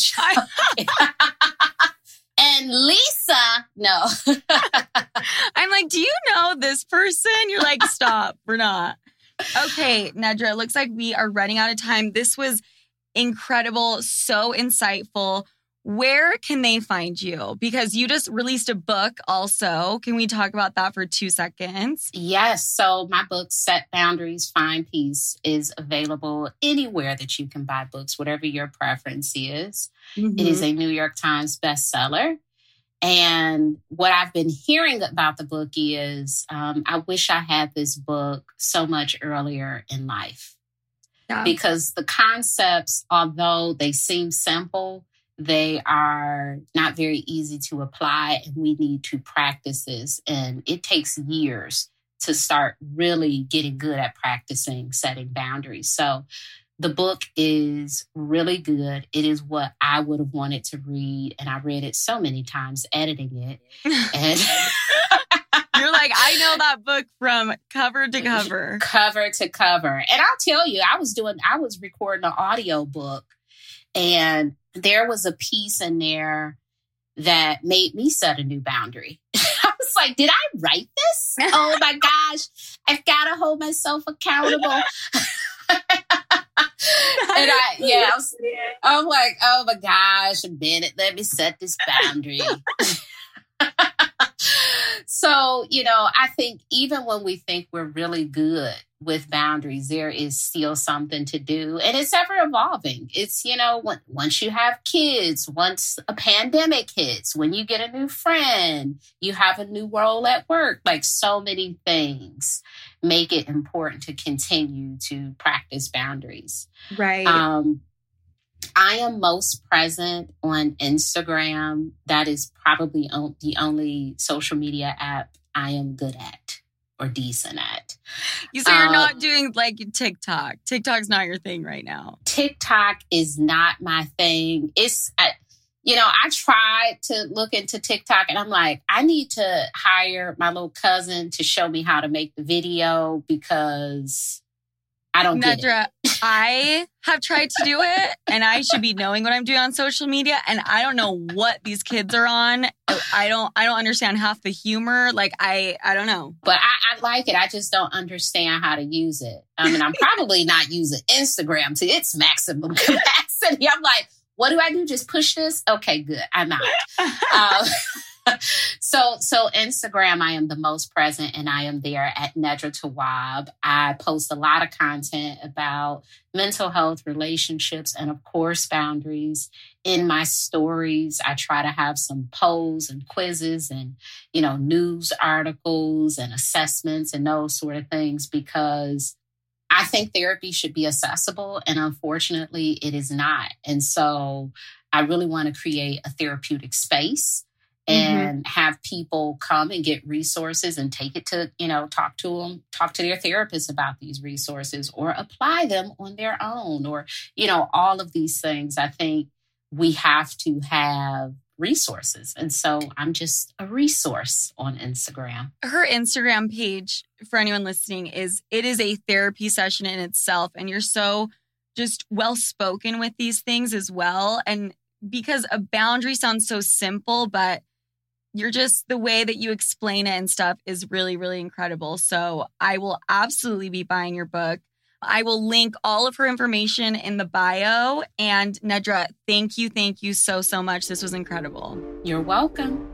And Lisa, no.
I'm like, do you know this person? You're like, stop, we're not. Okay, Nedra, it looks like we are running out of time. This was incredible, so insightful. Where can they find you? Because you just released a book also. Can we talk about that for 2 seconds?
Yes. So my book, Set Boundaries, Find Peace, is available anywhere that you can buy books, whatever your preference is. Mm-hmm. It is a New York Times bestseller. And what I've been hearing about the book is I wish I had this book so much earlier in life. Yeah. Because the concepts, although they seem simple, they are not very easy to apply, and we need to practice this. And it takes years to start really getting good at practicing setting boundaries. So the book is really good. It is what I would have wanted to read, and I read it so many times editing it. And
you're like, I know that book from cover to cover.
Cover to cover. And I'll tell you, I was recording an audio book, and there was a piece in there that made me set a new boundary. I was like, did I write this? Oh my gosh, I've got to hold myself accountable. I'm like, oh my gosh, a minute, let me set this boundary. So, I think even when we think we're really good with boundaries, there is still something to do. And it's ever evolving. It's, once you have kids, once a pandemic hits, when you get a new friend, you have a new role at work, like so many things make it important to continue to practice boundaries.
Right.
I am most present on Instagram. That is probably the only social media app I am good at or decent at.
You say you're not doing like TikTok. TikTok's not your thing right now.
TikTok is not my thing. I tried to look into TikTok, and I'm like, I need to hire my little cousin to show me how to make the video because I don't get it.
I have tried to do it, and I should be knowing what I'm doing on social media, and I don't know what these kids are on. I don't understand half the humor. Like, I don't know.
But I like it. I just don't understand how to use it. I mean, I'm probably not using Instagram to its maximum capacity. I'm like, what do I do? Just push this? Okay, good. I'm out. So Instagram, I am the most present, and I am there at Nedra Tawwab. I post a lot of content about mental health, relationships, and of course, boundaries. In my stories, I try to have some polls and quizzes and, news articles and assessments and those sort of things, because I think therapy should be accessible, and unfortunately, it is not. And so I really want to create a therapeutic space and have people come and get resources and take it to, talk to their therapist about these resources or apply them on their own or, all of these things. I think we have to have resources. And so I'm just a resource on Instagram.
Her Instagram page, for anyone listening, it is a therapy session in itself. And you're so just well-spoken with these things as well. And because a boundary sounds so simple, but you're just, the way that you explain it and stuff is really, really incredible. So I will absolutely be buying your book. I will link all of her information in the bio. And Nedra, thank you so, so much. This was incredible.
You're welcome.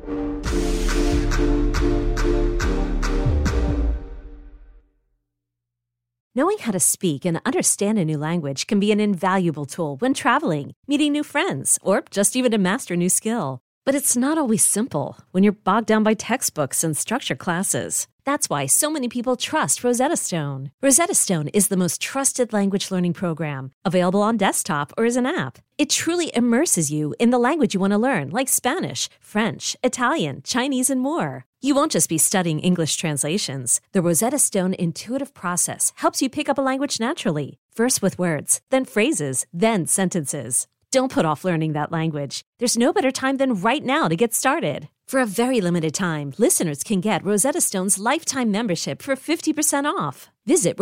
Knowing how to speak and understand a new language can be an invaluable tool when traveling, meeting new friends, or just even to master a new skill. But it's not always simple when you're bogged down by textbooks and structure classes. That's why so many people trust Rosetta Stone. Rosetta Stone is the most trusted language learning program, available on desktop or as an app. It truly immerses you in the language you want to learn, like Spanish, French, Italian, Chinese, and more. You won't just be studying English translations. The Rosetta Stone intuitive process helps you pick up a language naturally, first with words, then phrases, then sentences. Don't put off learning that language. There's no better time than right now to get started. For a very limited time, listeners can get Rosetta Stone's lifetime membership for 50% off. Visit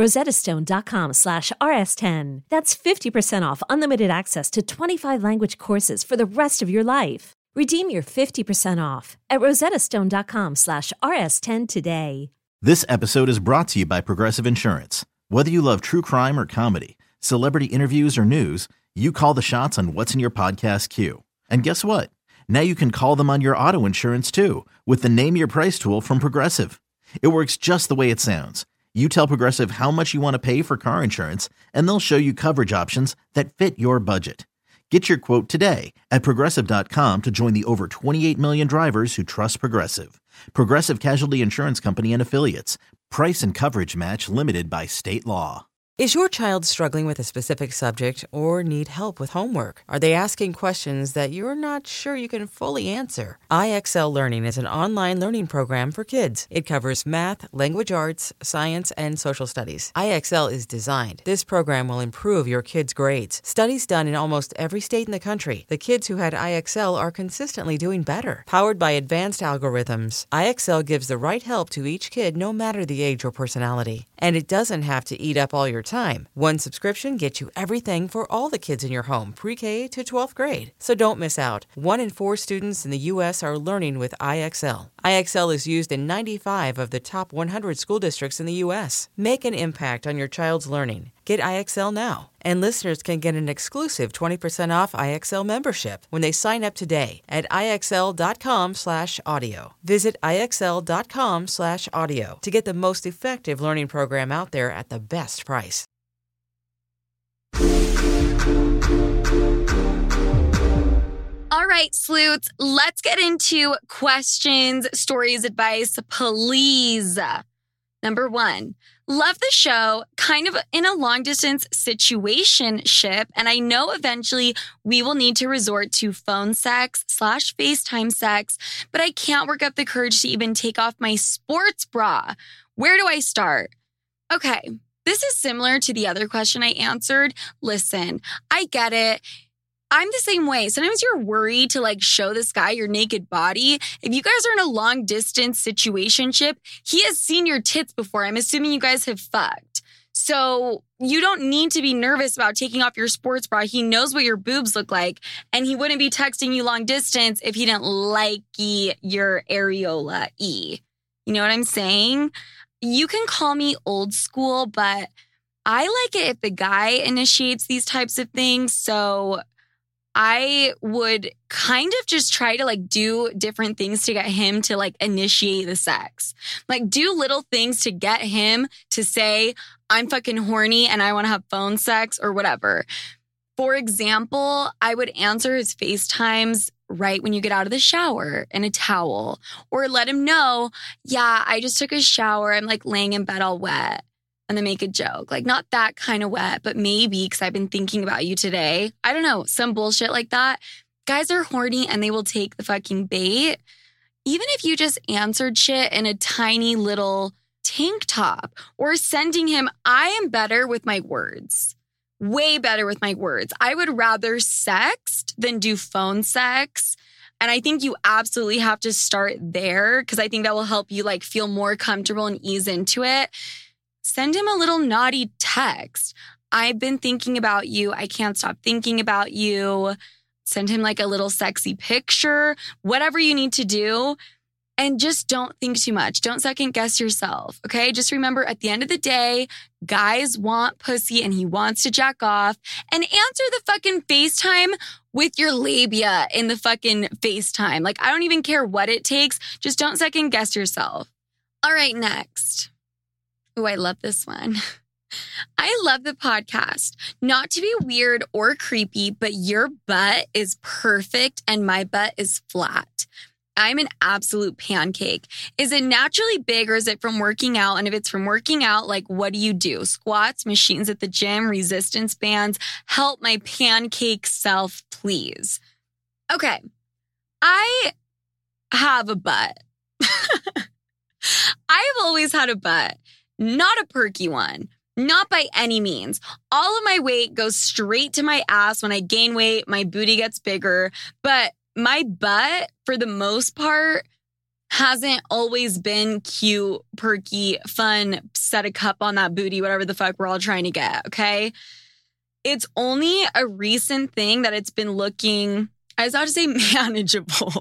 rosettastone.com/rs10. That's 50% off unlimited access to 25 language courses for the rest of your life. Redeem your 50% off at rosettastone.com/rs10 today.
This episode is brought to you by Progressive Insurance. Whether you love true crime or comedy, celebrity interviews or news, you call the shots on what's in your podcast queue. And guess what? Now you can call them on your auto insurance too with the Name Your Price tool from Progressive. It works just the way it sounds. You tell Progressive how much you want to pay for car insurance, and they'll show you coverage options that fit your budget. Get your quote today at Progressive.com to join the over 28 million drivers who trust Progressive. Progressive Casualty Insurance Company and Affiliates. Price and coverage match limited by state law.
Is your child struggling with a specific subject or need help with homework? Are they asking questions that you're not sure you can fully answer? IXL Learning is an online learning program for kids. It covers math, language arts, science, and social studies. IXL is designed. This program will improve your kids' grades. Studies done in almost every state in the country. The kids who had IXL are consistently doing better. Powered by advanced algorithms, IXL gives the right help to each kid no matter the age or personality. And it doesn't have to eat up all your time. One subscription gets you everything for all the kids in your home, pre-K to 12th grade. So don't miss out. 1 in 4 students in the U.S. are learning with IXL. IXL is used in 95 of the top 100 school districts in the U.S. Make an impact on your child's learning. Get IXL now. And listeners can get an exclusive 20% off IXL membership when they sign up today at IXL.com/audio. Visit IXL.com/audio to get the most effective learning program out there at the best price.
All right, sleuths, let's get into questions, stories, advice, please. Number 1, love the show, kind of in a long distance situationship, and I know eventually we will need to resort to phone sex / FaceTime sex, but I can't work up the courage to even take off my sports bra. Where do I start? Okay, this is similar to the other question I answered. Listen, I get it. I'm the same way. Sometimes you're worried to show this guy your naked body. If you guys are in a long distance situationship, he has seen your tits before. I'm assuming you guys have fucked. So you don't need to be nervous about taking off your sports bra. He knows what your boobs look like, and he wouldn't be texting you long distance if he didn't like your areola-y. You know what I'm saying? You can call me old school, but I like it if the guy initiates these types of things. So I would kind of just try to do different things to get him to initiate the sex. Do little things to get him to say, I'm fucking horny and I want to have phone sex or whatever. For example, I would answer his FaceTimes right when you get out of the shower in a towel, or let him know, yeah, I just took a shower. I'm laying in bed all wet. And then make a joke. Not that kind of wet, but maybe because I've been thinking about you today. I don't know, some bullshit like that. Guys are horny and they will take the fucking bait. Even if you just answered shit in a tiny little tank top, or sending him, I am better with my words. Way better with my words. I would rather sext than do phone sex. And I think you absolutely have to start there, because I think that will help you feel more comfortable and ease into it. Send him a little naughty text. I've been thinking about you. I can't stop thinking about you. Send him a little sexy picture, whatever you need to do. And just don't think too much. Don't second guess yourself. Okay. Just remember, at the end of the day, guys want pussy and he wants to jack off. And answer the fucking FaceTime with your labia in the fucking FaceTime. I don't even care what it takes. Just don't second guess yourself. All right, next. Ooh, I love this one. I love the podcast. Not to be weird or creepy, but your butt is perfect and my butt is flat. I'm an absolute pancake. Is it naturally big or is it from working out? And if it's from working out, like, what do you do? Squats, machines at the gym, resistance bands? Help my pancake self, please. Okay. I have a butt. I've always had a butt, not a perky one. Not by any means. All of my weight goes straight to my ass. When I gain weight, my booty gets bigger. But my butt, for the most part, hasn't always been cute, perky, fun, set a cup on that booty, whatever the fuck we're all trying to get, okay? It's only a recent thing that it's been looking, I was about to say manageable.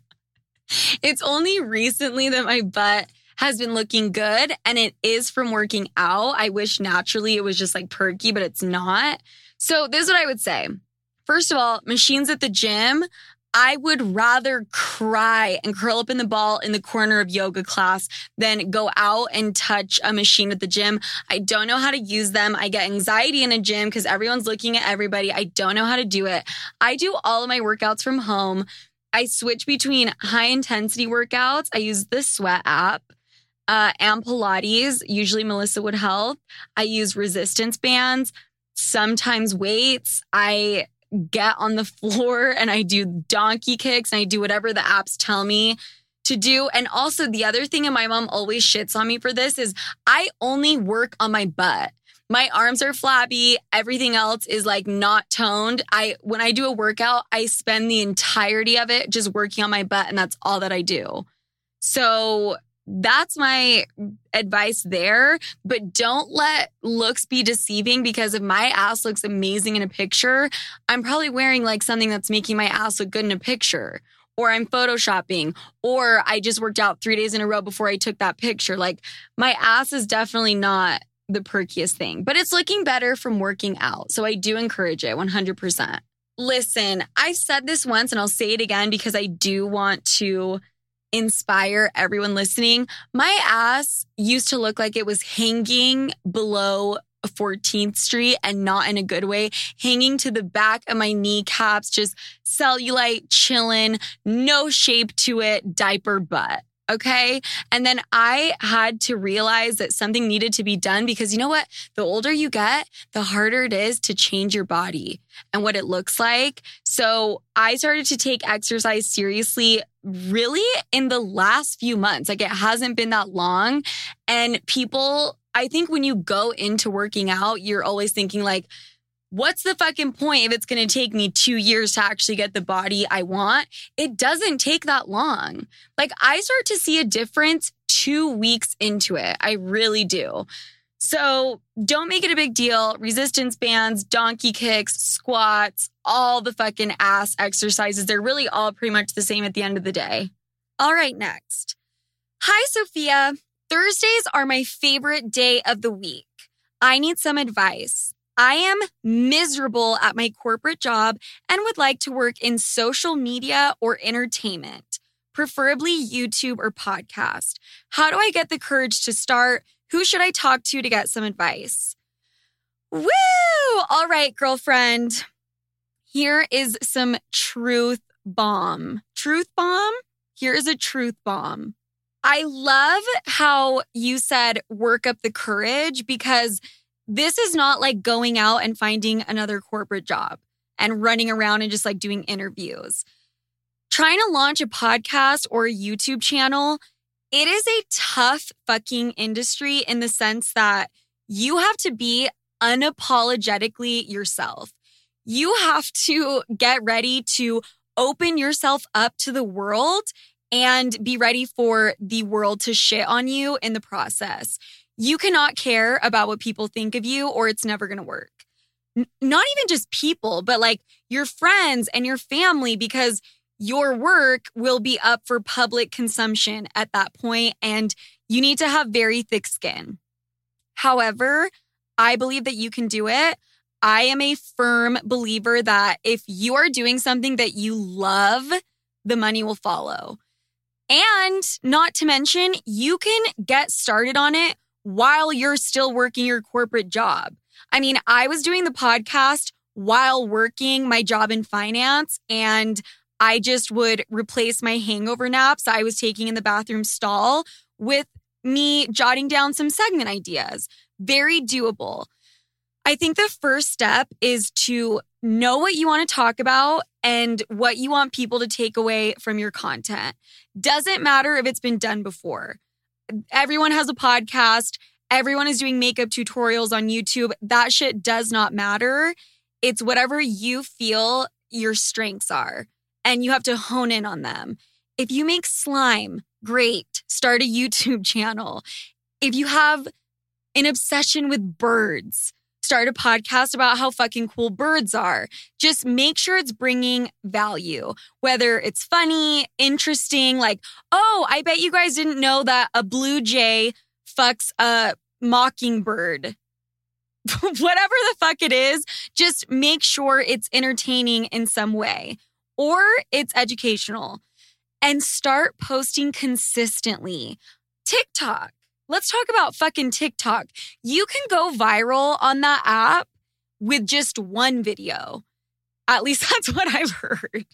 It's only recently that my butt has been looking good, and it is from working out. I wish naturally it was just like perky, but it's not. So this is what I would say. First of all, machines at the gym, I would rather cry and curl up in the ball in the corner of yoga class than go out and touch a machine at the gym. I don't know how to use them. I get anxiety in a gym because everyone's looking at everybody. I don't know how to do it. I do all of my workouts from home. I switch between high intensity workouts. I use the Sweat app. And Pilates, usually Melissa would help. I use resistance bands, sometimes weights. I get on the floor and I do donkey kicks and I do whatever the apps tell me to do. And also the other thing, and my mom always shits on me for this, is I only work on my butt. My arms are flabby. Everything else is like not toned. When I do a workout, I spend the entirety of it just working on my butt, and that's all that I do. So that's my advice there, but don't let looks be deceiving, because if my ass looks amazing in a picture, I'm probably wearing like something that's making my ass look good in a picture, or I'm photoshopping, or I just worked out 3 days in a row before I took that picture. Like, my ass is definitely not the perkiest thing, but it's looking better from working out. So I do encourage it 100%. Listen, I said this once and I'll say it again because I do want to inspire everyone listening. My ass used to look like it was hanging below 14th Street, and not in a good way, hanging to the back of my kneecaps, just cellulite, chilling, no shape to it, diaper butt. Okay. And then I had to realize that something needed to be done, because you know what? The older you get, the harder it is to change your body and what it looks like. So I started to take exercise seriously really in the last few months. Like, it hasn't been that long. And people, I think when you go into working out, you're always thinking like, what's the fucking point if it's going to take me 2 years to actually get the body I want? It doesn't take that long. Like, I start to see a difference 2 weeks into it. I really do. So don't make it a big deal. Resistance bands, donkey kicks, squats, all the fucking ass exercises. They're really all pretty much the same at the end of the day. All right, next. Hi, Sophia. Thursdays are my favorite day of the week. I need some advice. I am miserable at my corporate job and would like to work in social media or entertainment, preferably YouTube or podcast. How do I get the courage to start? Who should I talk to get some advice? Woo! All right, girlfriend. Here is some truth bomb. Truth bomb? Here is a truth bomb. I love how you said work up the courage, because this is not like going out and finding another corporate job and running around and just like doing interviews. Trying to launch a podcast or a YouTube channel, it is a tough fucking industry in the sense that you have to be unapologetically yourself. You have to get ready to open yourself up to the world and be ready for the world to shit on you in the process. You cannot care about what people think of you, or it's never going to work. Not even just people, but like your friends and your family, because your work will be up for public consumption at that point, and you need to have very thick skin. However, I believe that you can do it. I am a firm believer that if you are doing something that you love, the money will follow. And not to mention, you can get started on it while you're still working your corporate job. I mean, I was doing the podcast while working my job in finance, and I just would replace my hangover naps I was taking in the bathroom stall with me jotting down some segment ideas. Very doable. I think the first step is to know what you want to talk about and what you want people to take away from your content. Doesn't matter if it's been done before. Everyone has a podcast. Everyone is doing makeup tutorials on YouTube. That shit does not matter. It's whatever you feel your strengths are, and you have to hone in on them. If you make slime, great. Start a YouTube channel. If you have an obsession with birds, start a podcast about how fucking cool birds are. Just make sure it's bringing value, whether it's funny, interesting, like, oh, I bet you guys didn't know that a blue jay fucks a mockingbird. Whatever the fuck it is, just make sure it's entertaining in some way or it's educational, and start posting consistently. TikTok. Let's talk about fucking TikTok. You can go viral on that app with just one video. At least that's what I've heard.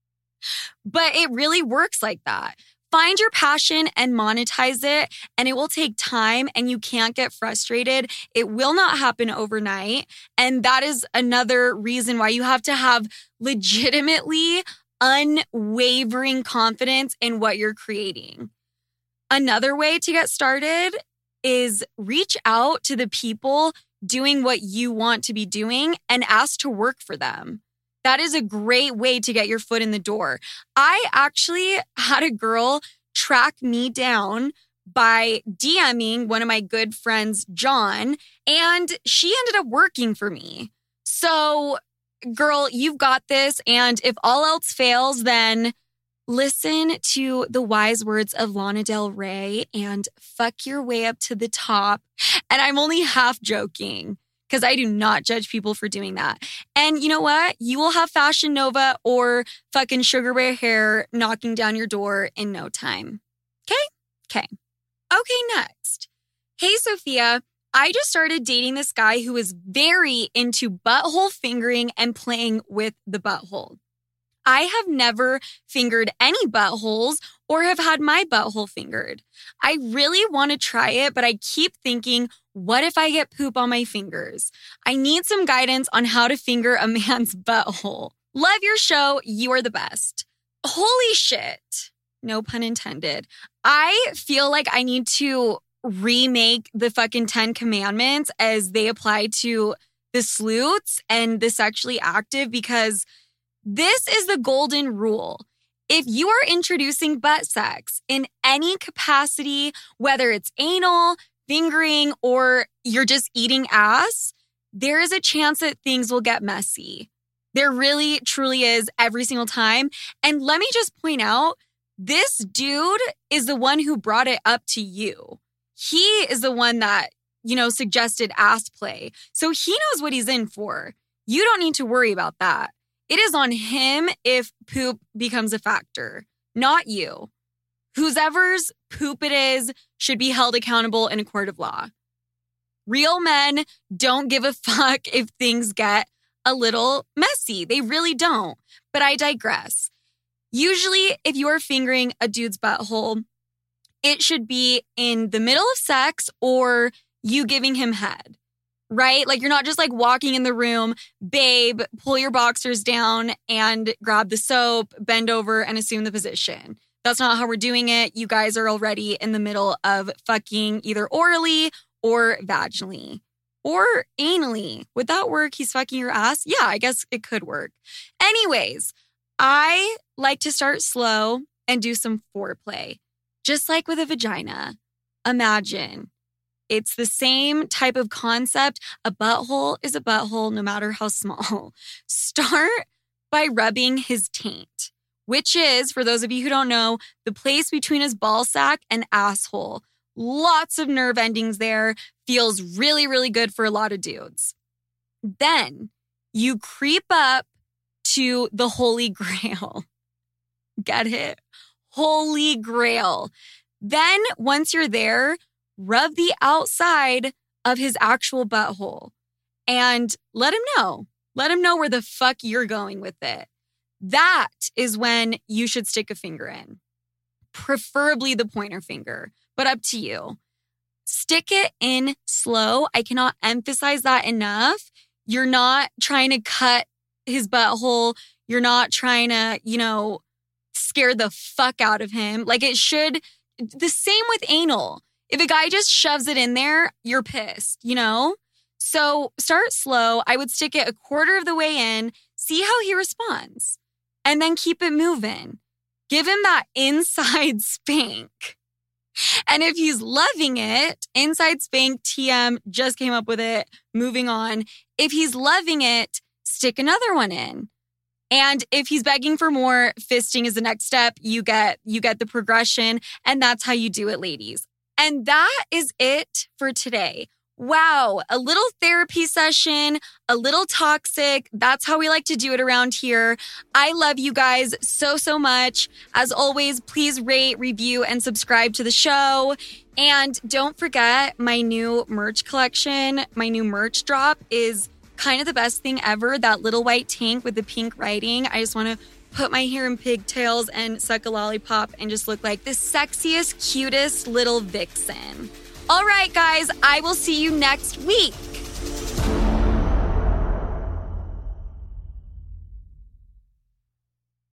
But it really works like that. Find your passion and monetize it, and it will take time, and you can't get frustrated. It will not happen overnight. And that is another reason why you have to have legitimately unwavering confidence in what you're creating. Another way to get started is reach out to the people doing what you want to be doing and ask to work for them. That is a great way to get your foot in the door. I actually had a girl track me down by DMing one of my good friends, John, and she ended up working for me. So, girl, you've got this. And if all else fails, then listen to the wise words of Lana Del Rey and fuck your way up to the top. And I'm only half joking, because I do not judge people for doing that. And you know what? You will have Fashion Nova or fucking Sugar Bear Hair knocking down your door in no time. Okay, next. Hey, Sophia. I just started dating this guy who is very into butthole fingering and playing with the butthole. I have never fingered any buttholes or have had my butthole fingered. I really want to try it, but I keep thinking, what if I get poop on my fingers? I need some guidance on how to finger a man's butthole. Love your show. You are the best. Holy shit. No pun intended. I feel like I need to remake the fucking 10 commandments as they apply to the sleuths and the sexually active, because this is the golden rule. If you are introducing butt sex in any capacity, whether it's anal, fingering, or you're just eating ass, there is a chance that things will get messy. There really, truly is every single time. And let me just point out, this dude is the one who brought it up to you. He is the one that, suggested ass play. So he knows what he's in for. You don't need to worry about that. It is on him if poop becomes a factor, not you. Whoever's poop it is should be held accountable in a court of law. Real men don't give a fuck if things get a little messy. They really don't. But I digress. Usually, if you are fingering a dude's butthole, it should be in the middle of sex or you giving him head, right? Like, you're not just like walking in the room, babe, pull your boxers down and grab the soap, bend over and assume the position. That's not how we're doing it. You guys are already in the middle of fucking either orally or vaginally or anally. Would that work? He's fucking your ass? Yeah, I guess it could work. Anyways, I like to start slow and do some foreplay, just like with a vagina. Imagine. It's the same type of concept. A butthole is a butthole no matter how small. Start by rubbing his taint, which is, for those of you who don't know, the place between his ball sack and asshole. Lots of nerve endings there. Feels really, really good for a lot of dudes. Then you creep up to the Holy Grail. Get it? Holy Grail. Then once you're there, rub the outside of his actual butthole and let him know. Let him know where the fuck you're going with it. That is when you should stick a finger in. Preferably the pointer finger, but up to you. Stick it in slow. I cannot emphasize that enough. You're not trying to cut his butthole. You're not trying to, scare the fuck out of him. Like it should, the same with anal. If a guy just shoves it in there, you're pissed, So start slow. I would stick it a quarter of the way in, see how he responds, and then keep it moving. Give him that inside spank. And if he's loving it, inside spank, TM, just came up with it, moving on. If he's loving it, stick another one in. And if he's begging for more, fisting is the next step. You get the progression, and that's how you do it, ladies. And that is it for today. Wow, a little therapy session, a little toxic. That's how we like to do it around here. I love you guys so, so much. As always, please rate, review, and subscribe to the show. And don't forget my new merch collection. My new merch drop is kind of the best thing ever. That little white tank with the pink writing. I just want to put my hair in pigtails and suck a lollipop and just look like the sexiest, cutest little vixen. All right, guys, I will see you next week.